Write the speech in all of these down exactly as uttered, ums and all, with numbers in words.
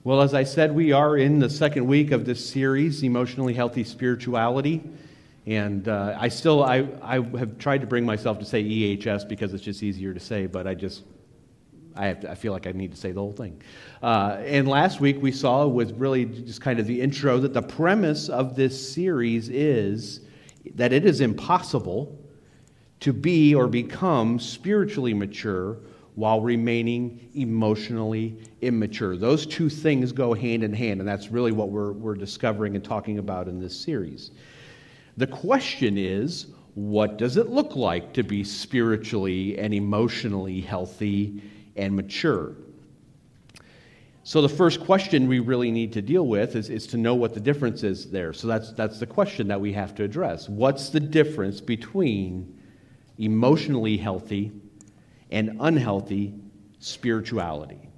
Well, as I said, we are in the second week of this series, Emotionally Healthy Spirituality. And uh, I still, I, I have tried to bring myself to say E H S because it's just easier to say, but I just, I have to, I feel like I need to say the whole thing. Uh, and last week we saw with really just kind of the intro that the premise of this series is that it is impossible to be or become spiritually mature while remaining emotionally immature. Those two things go hand in hand, and that's really what we're, we're discovering and talking about in this series. The question is, what does it look like to be spiritually and emotionally healthy and mature? So the first question we really need to deal with is, is to know what the difference is there. So that's, that's the question that we have to address. What's the difference between emotionally healthy and unhealthy spirituality?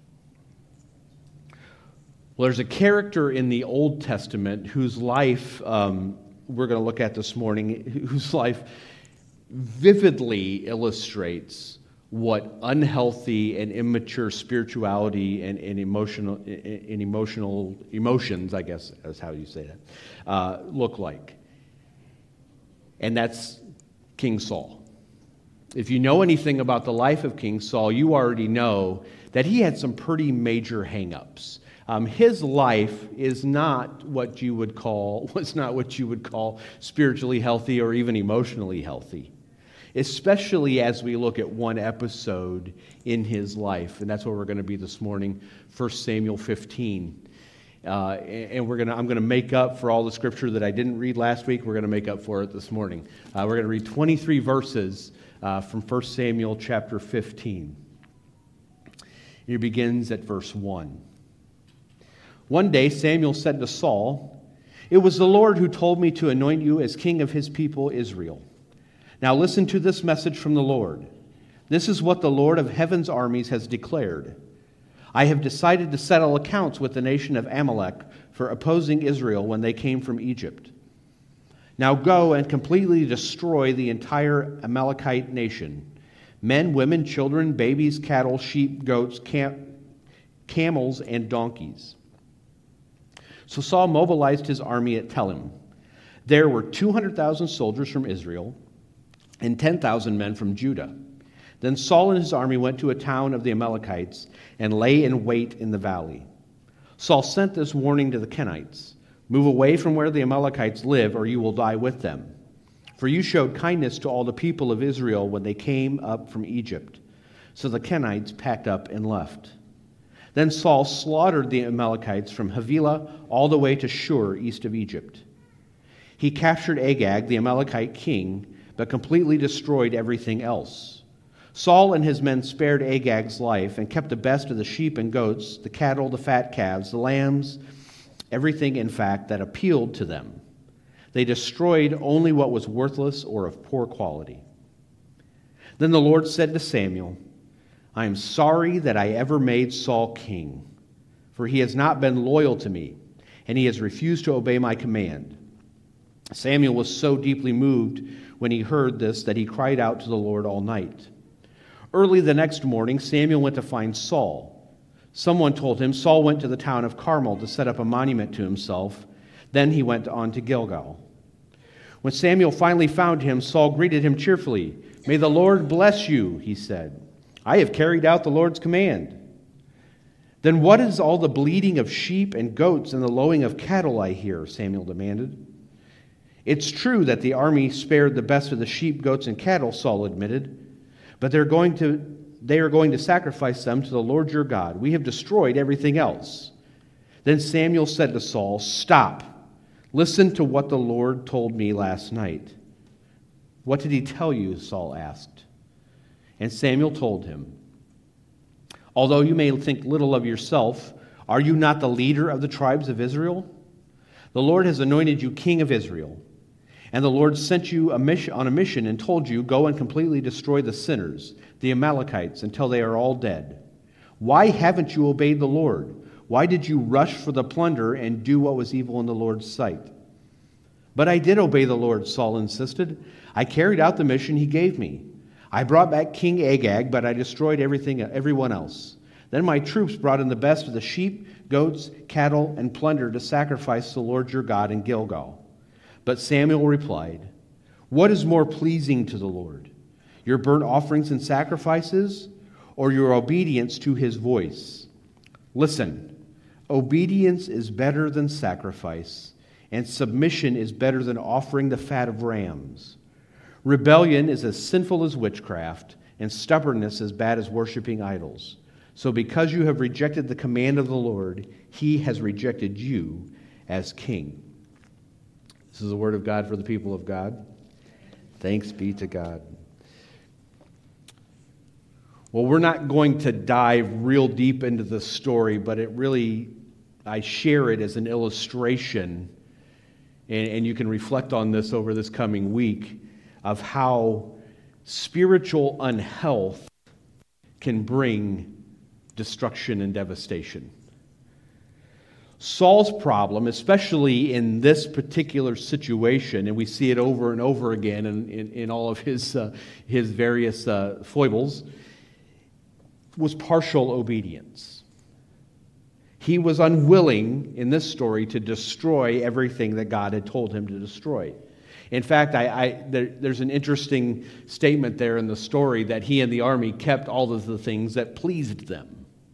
Well, there's a character in the Old Testament whose life um, we're going to look at this morning, whose life vividly illustrates what unhealthy and immature spirituality and, and emotional and emotional emotions, I guess is how you say that, uh, look like. And that's King Saul. If you know anything about the life of King Saul, you already know that he had some pretty major hang-ups. Um, his life is not what you would call, was not what you would call spiritually healthy or even emotionally healthy, especially as we look at one episode in his life, and that's where we're going to be this morning, First Samuel fifteen. Uh, and we're gonna, I'm going to make up for all the scripture that I didn't read last week. We're going to make up for it this morning. Uh, we're going to read twenty-three verses uh, from First Samuel chapter fifteen. It begins at verse one. One day Samuel said to Saul, "It was the Lord who told me to anoint you as king of his people Israel. Now listen to this message from the Lord. This is what the Lord of heaven's armies has declared. I have decided to settle accounts with the nation of Amalek for opposing Israel when they came from Egypt. Now go and completely destroy the entire Amalekite nation. Men, women, children, babies, cattle, sheep, goats, cam- camels, and donkeys." So Saul mobilized his army at Telem. There were two hundred thousand soldiers from Israel and ten thousand men from Judah. Then Saul and his army went to a town of the Amalekites and lay in wait in the valley. Saul sent this warning to the Kenites: "Move away from where the Amalekites live, or you will die with them. For you showed kindness to all the people of Israel when they came up from Egypt." So the Kenites packed up and left. Then Saul slaughtered the Amalekites from Havilah all the way to Shur, east of Egypt. He captured Agag, the Amalekite king, but completely destroyed everything else. Saul and his men spared Agag's life and kept the best of the sheep and goats, the cattle, the fat calves, the lambs, everything, in fact, that appealed to them. They destroyed only what was worthless or of poor quality. Then the Lord said to Samuel, "I am sorry that I ever made Saul king, for he has not been loyal to me, and he has refused to obey my command." Samuel was so deeply moved when he heard this that he cried out to the Lord all night. Early the next morning, Samuel went to find Saul. Someone told him Saul went to the town of Carmel to set up a monument to himself. Then he went on to Gilgal. When Samuel finally found him, Saul greeted him cheerfully. "May the Lord bless you," he said. "I have carried out the Lord's command." "Then what is all the bleating of sheep and goats and the lowing of cattle I hear?" Samuel demanded. "It's true that the army spared the best of the sheep, goats, and cattle," Saul admitted, "but they're going to, they are going to sacrifice them to the Lord your God. We have destroyed everything else." Then Samuel said to Saul, "Stop. Listen to what the Lord told me last night." "What did he tell you?" Saul asked. And Samuel told him, "Although you may think little of yourself, are you not the leader of the tribes of Israel? The Lord has anointed you king of Israel. And the Lord sent you a mission, on a mission and told you, 'Go and completely destroy the sinners, the Amalekites, until they are all dead.' Why haven't you obeyed the Lord? Why did you rush for the plunder and do what was evil in the Lord's sight?" "But I did obey the Lord," Saul insisted. "I carried out the mission he gave me. I brought back King Agag, but I destroyed everything, everyone else. Then my troops brought in the best of the sheep, goats, cattle, and plunder to sacrifice to the Lord your God in Gilgal. But Samuel replied, what is more pleasing to the Lord, your burnt offerings and sacrifices, or your obedience to his voice? Listen, obedience is better than sacrifice, and submission is better than offering the fat of rams. Rebellion is as sinful as witchcraft, and stubbornness as bad as worshiping idols. So because you have rejected the command of the Lord, he has rejected you as king. This is the word of God for the people of God. Thanks be to God. Well, we're not going to dive real deep into the story, but it really, I share it as an illustration, and, and you can reflect on this over this coming week, of how spiritual unhealth can bring destruction and devastation. Saul's problem, especially in this particular situation, and we see it over and over again in, in, in all of his, uh, his various uh, foibles, was partial obedience. He was unwilling in this story to destroy everything that God had told him to destroy. In fact, I, I, there, there's an interesting statement there in the story that he and the army kept all of the things that pleased them.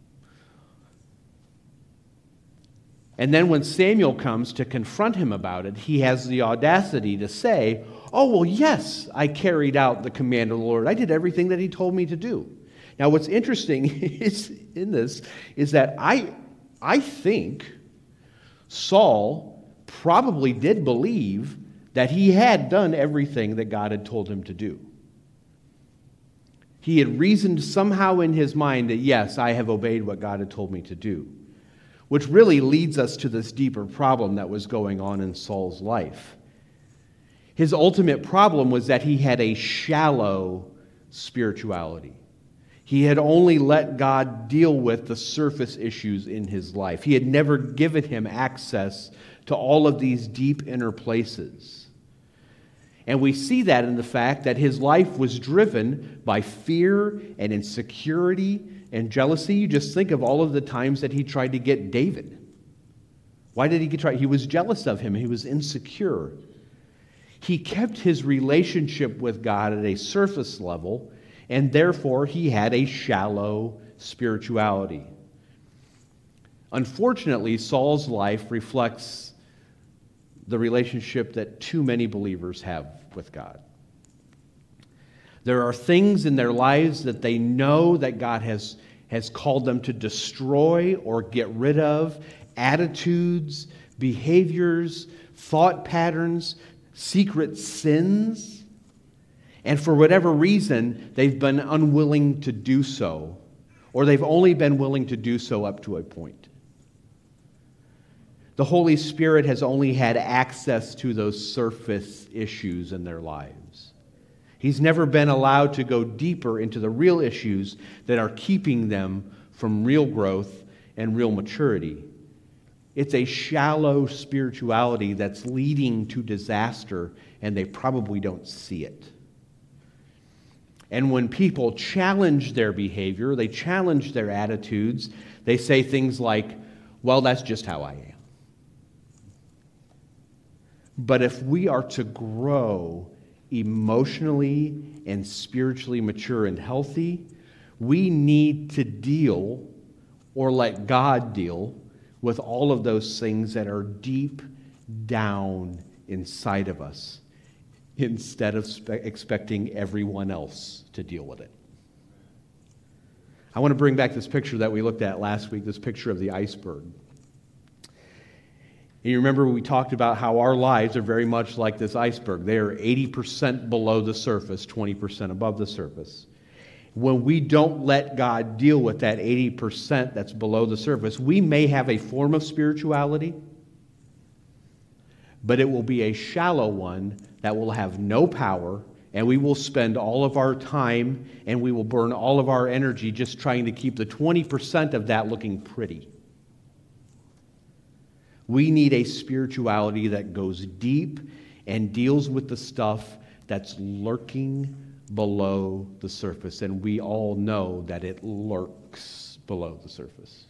And then when Samuel comes to confront him about it, he has the audacity to say, oh, well, yes, I carried out the command of the Lord. I did everything that he told me to do. Now, what's interesting is in this is that I, I think Saul probably did believe that he had done everything that God had told him to do. He had reasoned somehow in his mind that, yes, I have obeyed what God had told me to do. Which really leads us to this deeper problem that was going on in Saul's life. His ultimate problem was that he had a shallow spirituality. He had only let God deal with the surface issues in his life. He had never given him access to all of these deep inner places. And we see that in the fact that his life was driven by fear and insecurity and jealousy. You just think of all of the times that he tried to get David. Why did he try? He was jealous of him. He was insecure. He kept his relationship with God at a surface level, and therefore he had a shallow spirituality. Unfortunately, Saul's life reflects the relationship that too many believers have with God. There are things in their lives that they know that God has, has called them to destroy or get rid of, attitudes, behaviors, thought patterns, secret sins, and for whatever reason, they've been unwilling to do so, or they've only been willing to do so up to a point. The Holy Spirit has only had access to those surface issues in their lives. He's never been allowed to go deeper into the real issues that are keeping them from real growth and real maturity. It's a shallow spirituality that's leading to disaster, and they probably don't see it. And when people challenge their behavior, they challenge their attitudes, they say things like, well, that's just how I am. But if we are to grow emotionally and spiritually mature and healthy, we need to deal or let God deal with all of those things that are deep down inside of us instead of spe- expecting everyone else to deal with it. I want to bring back this picture that we looked at last week, this picture of the iceberg. And you remember we talked about how our lives are very much like this iceberg. They are eighty percent below the surface, twenty percent above the surface. When we don't let God deal with that eighty percent that's below the surface, we may have a form of spirituality, but it will be a shallow one that will have no power, and we will spend all of our time and we will burn all of our energy just trying to keep the twenty percent of that looking pretty. We need a spirituality that goes deep and deals with the stuff that's lurking below the surface. And we all know that it lurks below the surface.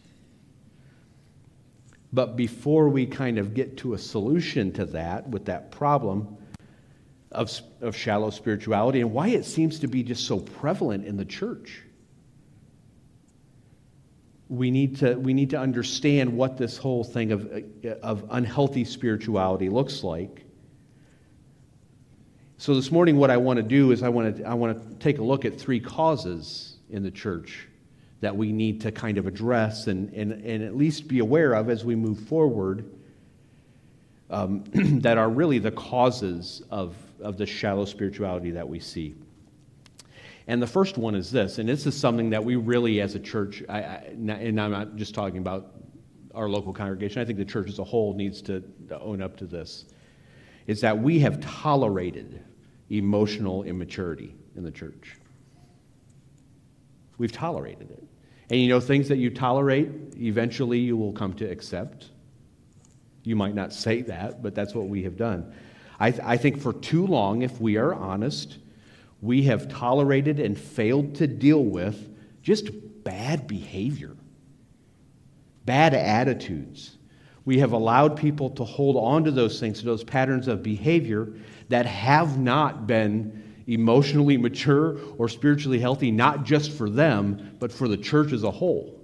But before we kind of get to a solution to that, with that problem of, of shallow spirituality and why it seems to be just so prevalent in the church, we need to, we need to understand what this whole thing of, of unhealthy spirituality looks like. So this morning what I want to do is I want to, I want to take a look at three causes in the church that we need to kind of address and, and, and at least be aware of as we move forward, um, that are really the causes of, of the shallow spirituality that we see. And the first one is this, and this is something that we really as a church, I, I, and I'm not just talking about our local congregation, I think the church as a whole needs to, to own up to this, is that we have tolerated emotional immaturity in the church. We've tolerated it. And you know, things that you tolerate, eventually you will come to accept. You might not say that, but that's what we have done. I, th- I think for too long, if we are honest, we have tolerated and failed to deal with just bad behavior, bad attitudes. We have allowed people to hold on to those things, to those patterns of behavior that have not been emotionally mature or spiritually healthy, not just for them, but for the church as a whole.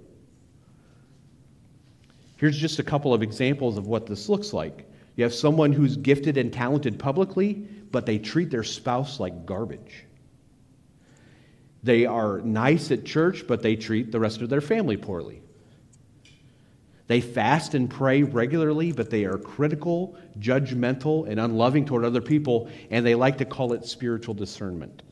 Here's just a couple of examples of what this looks like. You have someone who's gifted and talented publicly, but they treat their spouse like garbage. They are nice at church, but they treat the rest of their family poorly. They fast and pray regularly, but they are critical, judgmental, and unloving toward other people, and they like to call it spiritual discernment.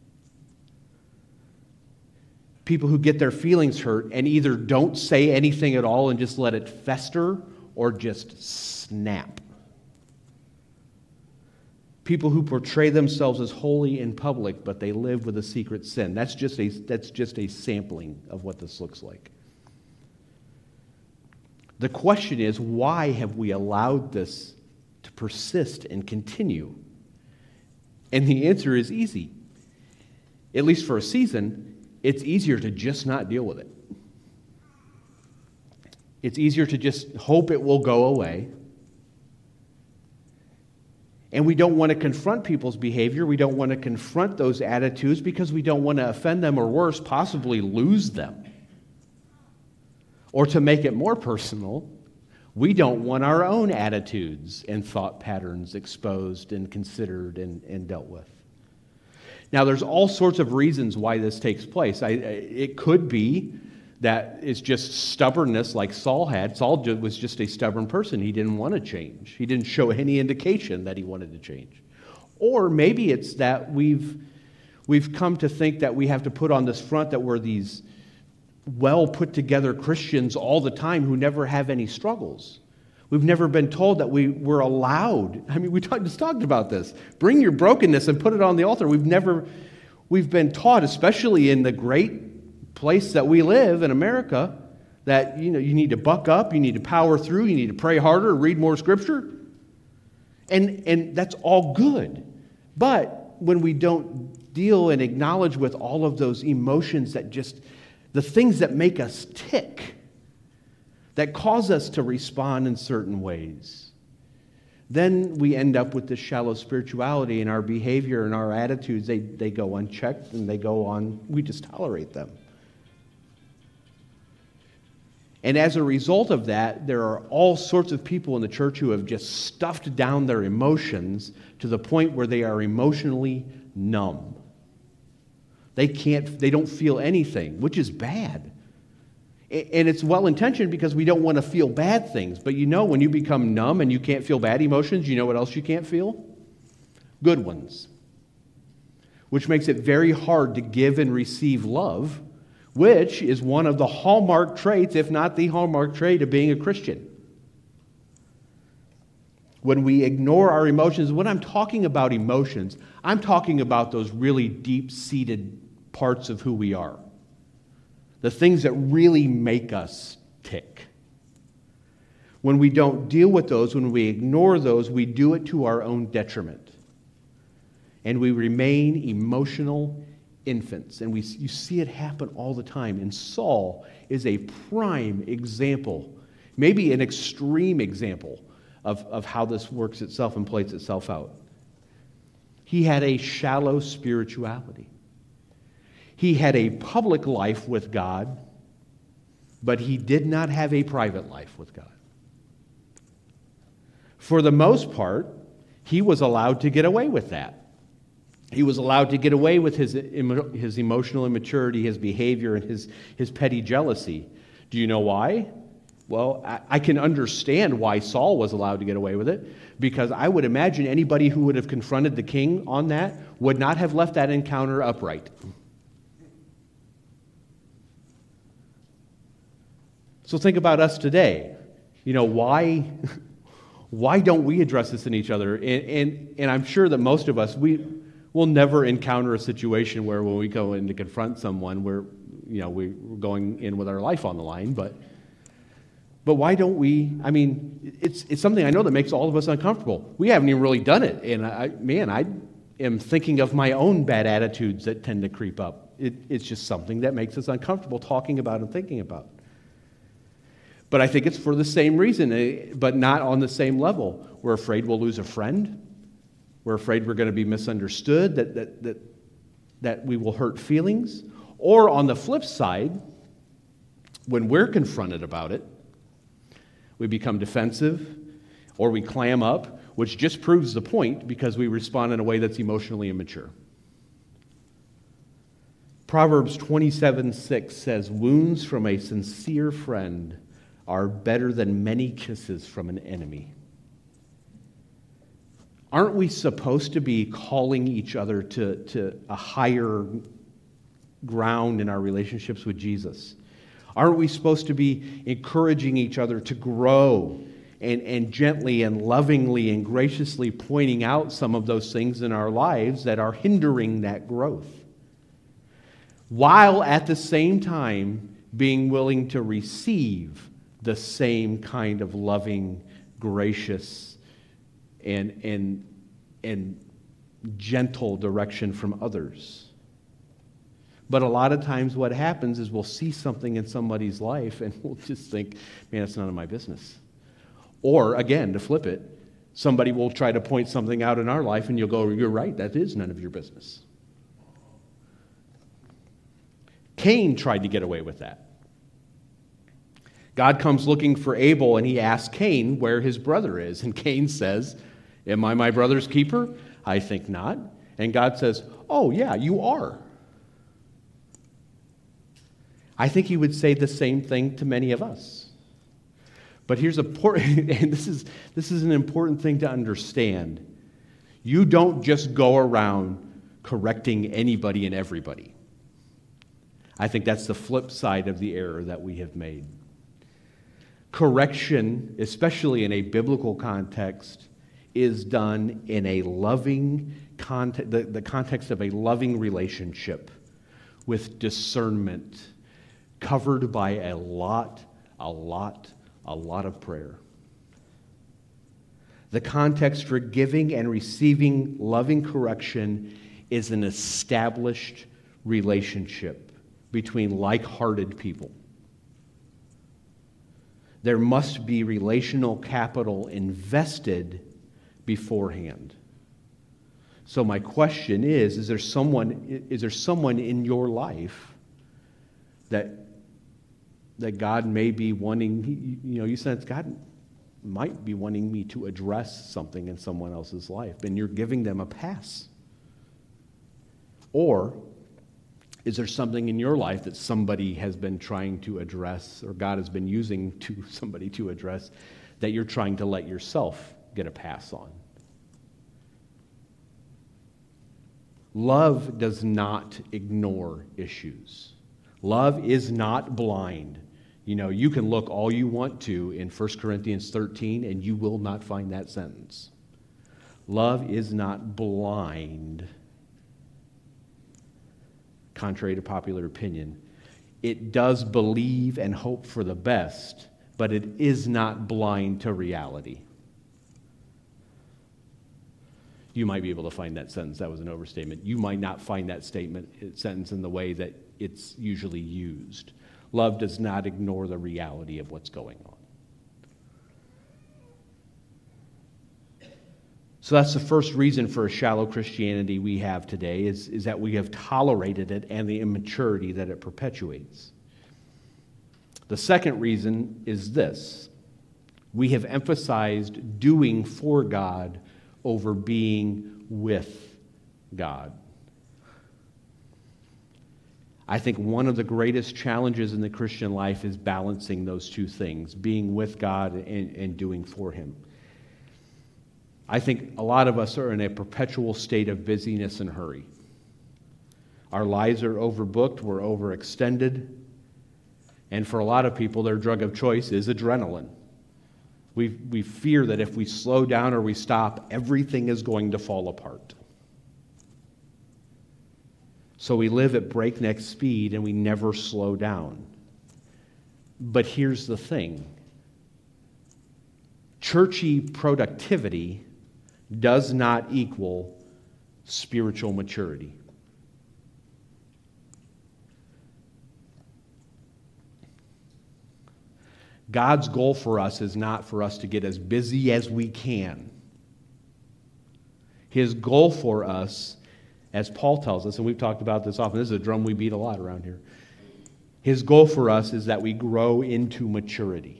People who get their feelings hurt and either don't say anything at all and just let it fester, or just snap. People who portray themselves as holy in public, but they live with a secret sin. That's just a, that's just a sampling of what this looks like. The question is, why have we allowed this to persist and continue? And the answer is easy. At least for a season, it's easier to just not deal with it. It's easier to just hope it will go away. And we don't want to confront people's behavior. We don't want to confront those attitudes because we don't want to offend them, or worse, possibly lose them. Or to make it more personal, we don't want our own attitudes and thought patterns exposed and considered and, and dealt with. Now, there's all sorts of reasons why this takes place. I, it could be that it's just stubbornness like Saul had. Saul was just a stubborn person. He didn't want to change. He didn't show any indication that he wanted to change. Or maybe it's that we've, we've come to think that we have to put on this front that we're these well put together Christians all the time who never have any struggles. We've never been told that we were allowed. I mean, we talk, just talked about this. Bring your brokenness and put it on the altar. We've never, we've been taught, especially in the great place that we live in America, that you know you need to buck up, you need to power through, you need to pray harder, read more scripture, and and that's all good. But when we don't deal and acknowledge with all of those emotions that just the things that make us tick, that cause us to respond in certain ways, then we end up with this shallow spirituality, and our behavior and our attitudes, they, they go unchecked and they go on, we just tolerate them. And as a result of that, there are all sorts of people in the church who have just stuffed down their emotions to the point where they are emotionally numb. They can't, they don't feel anything, which is bad. And it's well-intentioned because we don't want to feel bad things. But you know, when you become numb and you can't feel bad emotions, you know what else you can't feel? Good ones. Which makes it very hard to give and receive love, which is one of the hallmark traits, if not the hallmark trait, of being a Christian. When we ignore our emotions, when I'm talking about emotions, I'm talking about those really deep-seated parts of who we are. The things that really make us tick. When we don't deal with those, when we ignore those, we do it to our own detriment. And we remain emotional infants, and we you see it happen all the time. And Saul is a prime example, maybe an extreme example of, of how this works itself and plays itself out. He had a shallow spirituality. He had a public life with God, but he did not have a private life with God. For the most part, he was allowed to get away with that. He was allowed to get away with his, his emotional immaturity, his behavior, and his, his petty jealousy. Do you know why? Well, I, I can understand why Saul was allowed to get away with it, because I would imagine anybody who would have confronted the king on that would not have left that encounter upright. So think about us today. You know, why, why don't we address this in each other? And, and, and I'm sure that most of us, we will never encounter a situation where when we go in to confront someone, we're, you know, we're going in with our life on the line. But, but why don't we? I mean, it's it's something I know that makes all of us uncomfortable. We haven't even really done it. And I, man, I am thinking of my own bad attitudes that tend to creep up. It, it's just something that makes us uncomfortable talking about and thinking about. But I think it's for the same reason, but not on the same level. We're afraid we'll lose a friend. We're afraid we're going to be misunderstood, that, that, that, that we will hurt feelings. Or on the flip side, when we're confronted about it, we become defensive or we clam up, which just proves the point because we respond in a way that's emotionally immature. Proverbs twenty-seven six says, "Wounds from a sincere friend are better than many kisses from an enemy." Aren't we supposed to be calling each other to, to a higher ground in our relationships with Jesus? Aren't we supposed to be encouraging each other to grow and, and gently and lovingly and graciously pointing out some of those things in our lives that are hindering that growth, while at the same time being willing to receive the same kind of loving, gracious, and and and gentle direction from others? But a lot of times what happens is we'll see something in somebody's life and we'll just think, man, it's none of my business. Or, again, to flip it, somebody will try to point something out in our life and you'll go, you're right, that is none of your business. Cain tried to get away with that. God comes looking for Abel, and he asks Cain where his brother is. And Cain says, "Am I my brother's keeper? I think not." And God says, "Oh, yeah, you are." I think he would say the same thing to many of us. But here's important, and this is, this is an important thing to understand. You don't just go around correcting anybody and everybody. I think that's the flip side of the error that we have made. Correction, especially in a biblical context, is done in a loving context, the, the context of a loving relationship with discernment, covered by a lot, a lot, a lot of prayer. The context for giving and receiving loving correction is an established relationship between like-hearted people. There must be relational capital invested beforehand. So my question is, is there someone, is there someone in your life that, that God may be wanting, you know, you sense God might be wanting me to address something in someone else's life, and you're giving them a pass? Or is there something in your life that somebody has been trying to address, or God has been using to somebody to address, that you're trying to let yourself get a pass on? Love does not ignore issues. Love is not blind. You know, you can look all you want to in First Corinthians thirteen, and you will not find that sentence. Love is not blind. Contrary to popular opinion, it does believe and hope for the best, but it is not blind to reality. You might be able to find that sentence. That was an overstatement. You might not find that statement, sentence in the way that it's usually used. Love does not ignore the reality of what's going on. So that's the first reason for a shallow Christianity we have today, is, is that we have tolerated it and the immaturity that it perpetuates. The second reason is this: we have emphasized doing for God over being with God. I think one of the greatest challenges in the Christian life is balancing those two things, being with God and, and doing for Him. I think a lot of us are in a perpetual state of busyness and hurry. Our lives are overbooked, we're overextended, and for a lot of people, their drug of choice is adrenaline. We, we fear that if we slow down or we stop, everything is going to fall apart. So we live at breakneck speed and we never slow down. But here's the thing. Churchy productivity does not equal spiritual maturity. God's goal for us is not for us to get as busy as we can. His goal for us, as Paul tells us, and we've talked about this often, this is a drum we beat a lot around here. His goal for us is that we grow into maturity.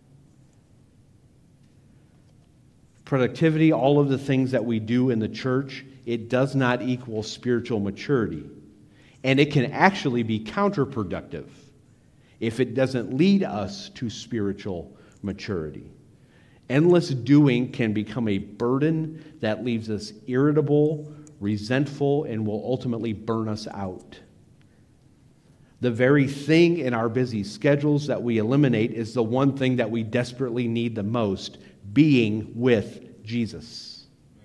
Productivity, all of the things that we do in the church, it does not equal spiritual maturity. And it can actually be counterproductive if it doesn't lead us to spiritual maturity. Endless doing can become a burden that leaves us irritable, resentful, and will ultimately burn us out. The very thing in our busy schedules that we eliminate is the one thing that we desperately need the most: being with Jesus.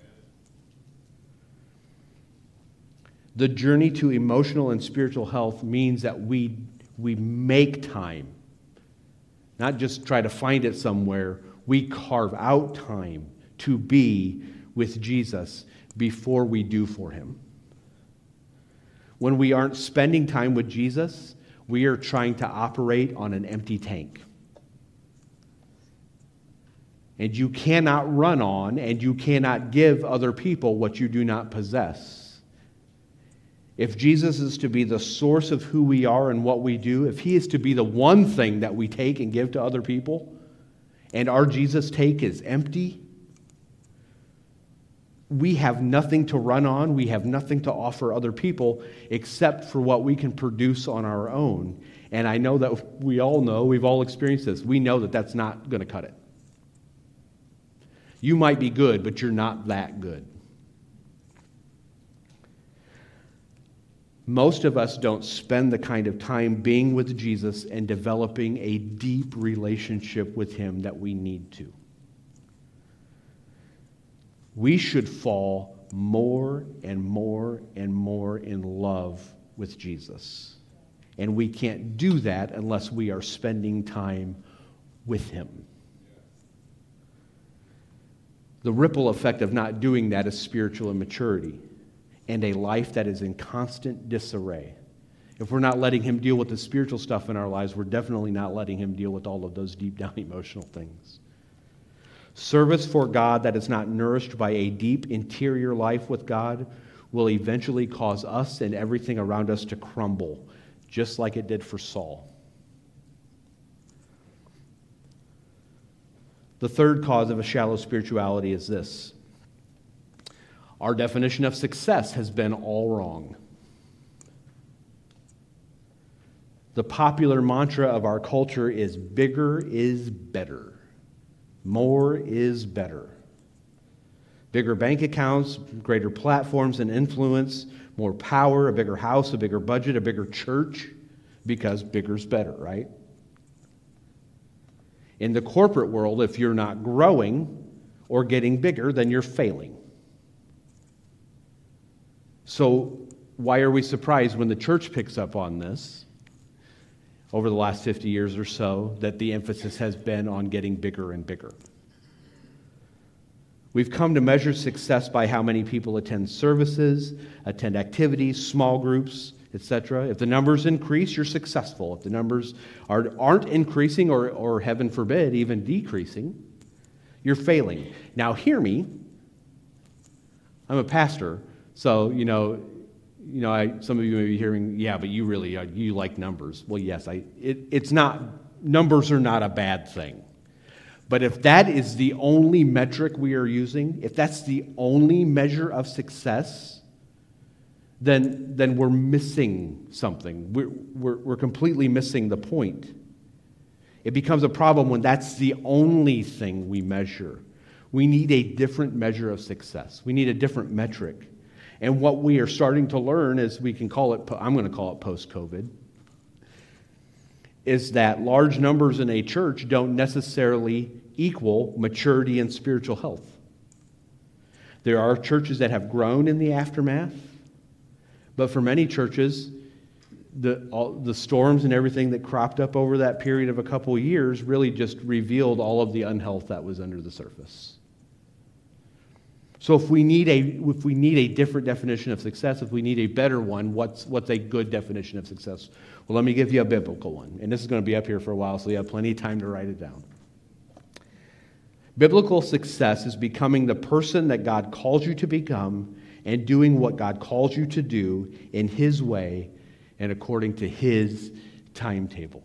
The journey to emotional and spiritual health means that we We make time, not just try to find it somewhere. We carve out time to be with Jesus before we do for Him. When we aren't spending time with Jesus, we are trying to operate on an empty tank. And you cannot run on and you cannot give other people what you do not possess. If Jesus is to be the source of who we are and what we do, if He is to be the one thing that we take and give to other people, and our Jesus take is empty, we have nothing to run on, we have nothing to offer other people except for what we can produce on our own. And I know that we all know, we've all experienced this, we know that that's not going to cut it. You might be good, but you're not that good. Most of us don't spend the kind of time being with Jesus and developing a deep relationship with Him that we need to. We should fall more and more and more in love with Jesus. And we can't do that unless we are spending time with Him. The ripple effect of not doing that is spiritual immaturity and a life that is in constant disarray. If we're not letting Him deal with the spiritual stuff in our lives, we're definitely not letting Him deal with all of those deep down emotional things. Service for God that is not nourished by a deep interior life with God will eventually cause us and everything around us to crumble, just like it did for Saul. The third cause of a shallow spirituality is this: our definition of success has been all wrong. The popular mantra of our culture is bigger is better. More is better. Bigger bank accounts, greater platforms and influence, more power, a bigger house, a bigger budget, a bigger church, because bigger's better, right? In the corporate world, if you're not growing or getting bigger, then you're failing. So why are we surprised when the church picks up on this over the last fifty years or so, that the emphasis has been on getting bigger and bigger? We've come to measure success by how many people attend services, attend activities, small groups, et cetera. If the numbers increase, you're successful. If the numbers are, aren't increasing or, or, heaven forbid, even decreasing, you're failing. Now, hear me. I'm a pastor, so, you know, you know, I, some of you may be hearing, yeah, but you really, uh, you like numbers. Well, yes, I. It, it's not, numbers are not a bad thing. But if that is the only metric we are using, if that's the only measure of success, then, then we're missing something. We're, we're, we're completely missing the point. It becomes a problem when that's the only thing we measure. We need a different measure of success. We need a different metric. And what we are starting to learn is, we can call it, I'm going to call it post-COVID, is that large numbers in a church don't necessarily equal maturity and spiritual health. There are churches that have grown in the aftermath, but for many churches, the, all, the storms and everything that cropped up over that period of a couple of years really just revealed all of the unhealth that was under the surface. So if we need a if we need a different definition of success, if we need a better one, what's what's a good definition of success? Well, let me give you a biblical one. And this is going to be up here for a while, so you have plenty of time to write it down. Biblical success is becoming the person that God calls you to become and doing what God calls you to do in His way and according to His timetable.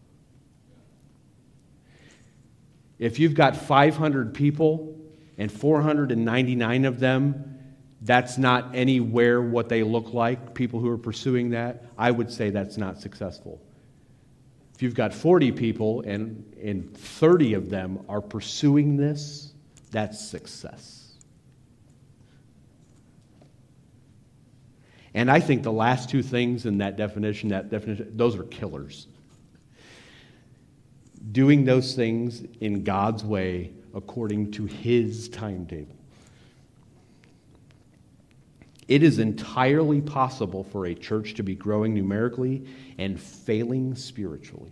If you've got five hundred people and four hundred ninety-nine of them, that's not anywhere what they look like, people who are pursuing that, I would say that's not successful. If you've got forty people and, and thirty of them are pursuing this, that's success. And I think the last two things in that definition, that definition, those are killers. Doing those things in God's way according to His timetable. It is entirely possible for a church to be growing numerically and failing spiritually.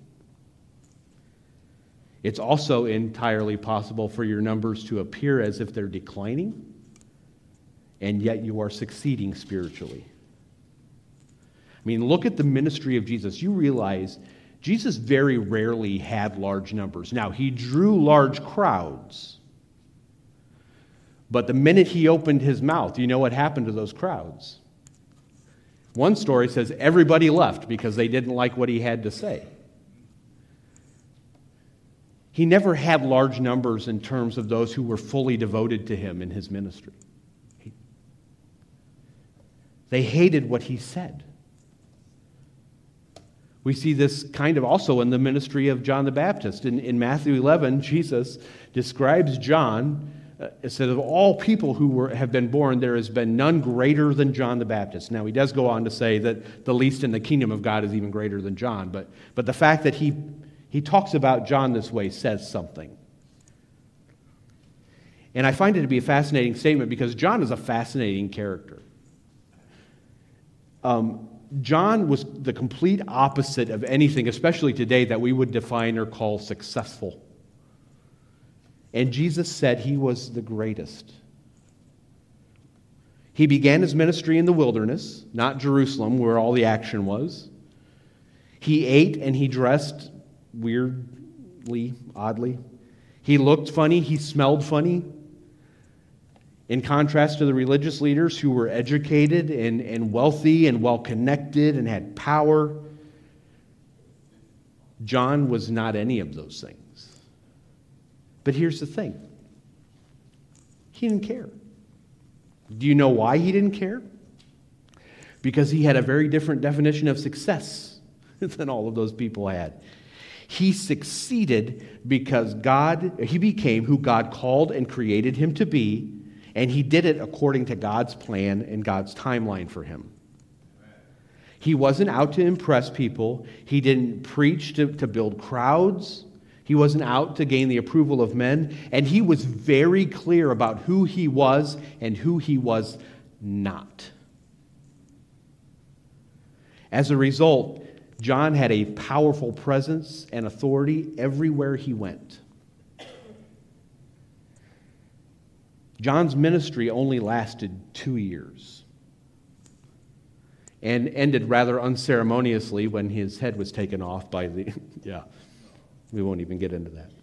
It's also entirely possible for your numbers to appear as if they're declining, and yet you are succeeding spiritually. I mean, look at the ministry of Jesus. You realize Jesus very rarely had large numbers. Now, He drew large crowds. But the minute He opened His mouth, you know what happened to those crowds? One story says everybody left because they didn't like what He had to say. He never had large numbers in terms of those who were fully devoted to Him in His ministry. They hated what He said. We see this kind of also in the ministry of John the Baptist. In, in Matthew eleven, Jesus describes John. Uh, it said, of all people who were, have been born, there has been none greater than John the Baptist. Now, he does go on to say that the least in the kingdom of God is even greater than John. But, but the fact that he, he talks about John this way says something. And I find it to be a fascinating statement because John is a fascinating character. Um, John was the complete opposite of anything, especially today, that we would define or call successful. And Jesus said he was the greatest. He began his ministry in the wilderness, not Jerusalem, where all the action was. He ate and he dressed weirdly, oddly. He looked funny, he smelled funny. In contrast to the religious leaders who were educated and, and wealthy and well-connected and had power, John was not any of those things. But here's the thing. He didn't care. Do you know why he didn't care? Because he had a very different definition of success than all of those people had. He succeeded because God, he became who God called and created him to be, and he did it according to God's plan and God's timeline for him. He wasn't out to impress people. He didn't preach to, to build crowds. He wasn't out to gain the approval of men. And he was very clear about who he was and who he was not. As a result, John had a powerful presence and authority everywhere he went. John's ministry only lasted two years and ended rather unceremoniously when his head was taken off by the... yeah, we won't even get into that.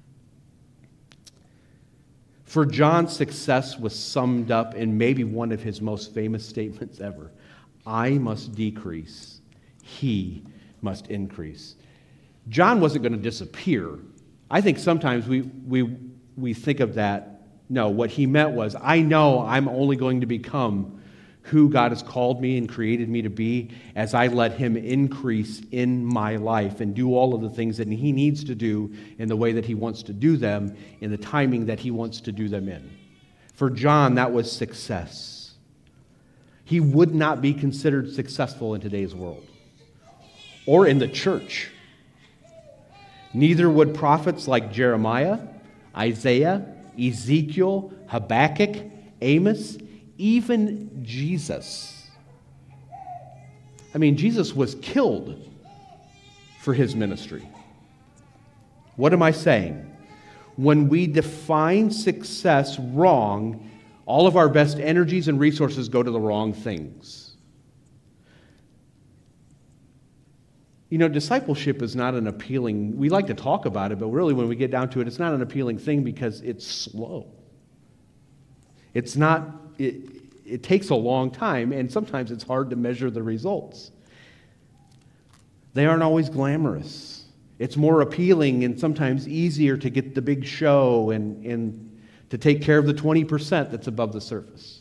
For John's success was summed up in maybe one of his most famous statements ever. I must decrease, he must increase. John wasn't going to disappear. I think sometimes we, we, we think of that. No, what he meant was, I know I'm only going to become who God has called me and created me to be as I let him increase in my life and do all of the things that he needs to do in the way that he wants to do them, in the timing that he wants to do them in. For John, that was success. He would not be considered successful in today's world or in the church. Neither would prophets like Jeremiah, Isaiah, Ezekiel, Habakkuk, Amos, even Jesus. I mean, Jesus was killed for his ministry. What am I saying? When we define success wrong, all of our best energies and resources go to the wrong things. You know, discipleship is not an appealing, we like to talk about it, but really when we get down to it, it's not an appealing thing because it's slow. It's not, it, it takes a long time, and sometimes it's hard to measure the results. They aren't always glamorous. It's more appealing and sometimes easier to get the big show and, and to take care of the twenty percent that's above the surface.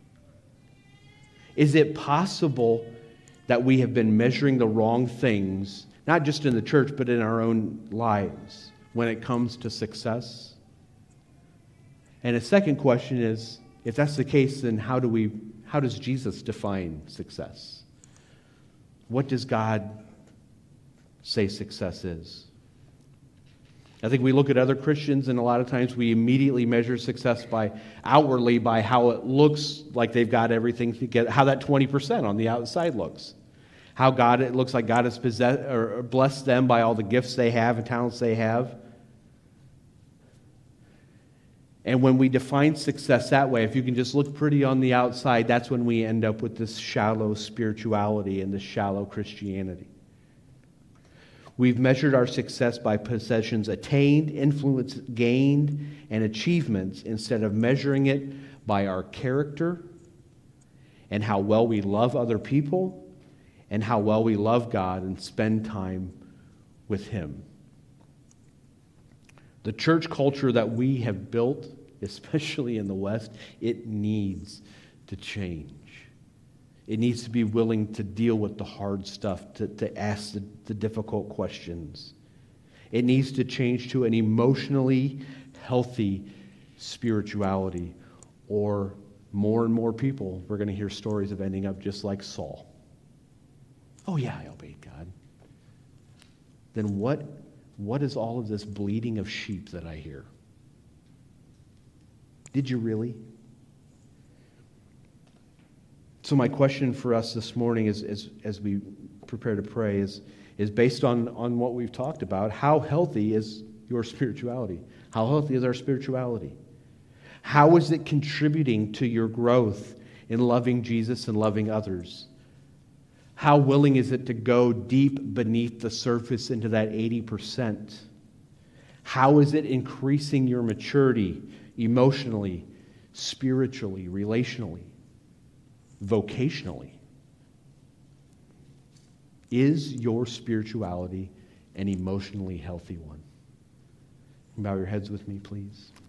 Is it possible that we have been measuring the wrong things, not just in the church, but in our own lives when it comes to success? And a second question is, if that's the case, then how do we, how does Jesus define success? What does God say success is? I think we look at other Christians, and a lot of times we immediately measure success by outwardly by how it looks like they've got everything together, how that twenty percent on the outside looks. How God, it looks like God has possessed or blessed them by all the gifts they have and talents they have. And when we define success that way, if you can just look pretty on the outside, that's when we end up with this shallow spirituality and this shallow Christianity. We've measured our success by possessions attained, influence gained, and achievements instead of measuring it by our character and how well we love other people and how well we love God and spend time with him. The church culture that we have built, especially in the West, it needs to change. It needs to be willing to deal with the hard stuff, to, to ask the, the difficult questions. It needs to change to an emotionally healthy spirituality, or more and more people, we're going to hear stories of ending up just like Saul. Oh yeah, I obeyed God. Then what, what is all of this bleating of sheep that I hear? Did you really? So my question for us this morning is, as, as we prepare to pray is, is based on, on what we've talked about. How healthy is your spirituality? How healthy is our spirituality? How is it contributing to your growth in loving Jesus and loving others? How willing is it to go deep beneath the surface into that eighty percent? How is it increasing your maturity emotionally, spiritually, relationally, vocationally? Is your spirituality an emotionally healthy one? Bow your heads with me, please.